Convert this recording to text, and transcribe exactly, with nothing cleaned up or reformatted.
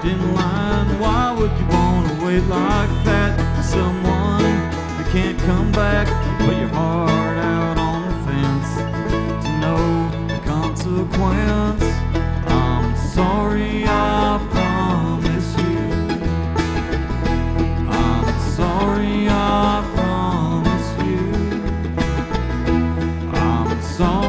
in line. Why would you wanna wait like that for someone that can't come back? Put your heart out on the fence to know the consequence. I'm sorry, I promise you. I'm sorry, I promise you. I'm sorry.